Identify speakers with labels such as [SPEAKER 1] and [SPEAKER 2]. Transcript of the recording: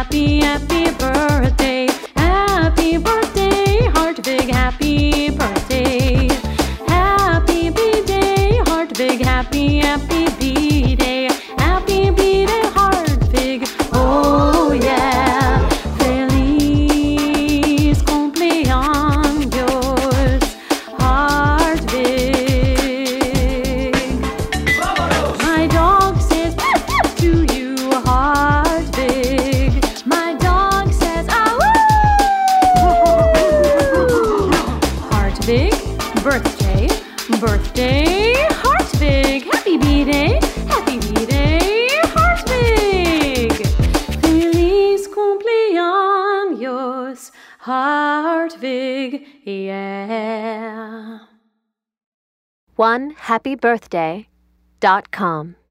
[SPEAKER 1] happy, happy birthday. Happy birthday, Hartvig, happy birthday. Happy B-Day, Hartvig, happy, happy B-Day. Happy B-Day, Hartvig, oh yeah. Feliz cumpleaños, Hartvig. My dog says to you, Hartvig. My dog says, ah, woo! Hartvig, birthday, birthday, Hartvig. Happy B-Day, happy B-Day, Hartvig. Feliz cumpleaños, Hartvig, yeah.
[SPEAKER 2] OneHappyBirthday.com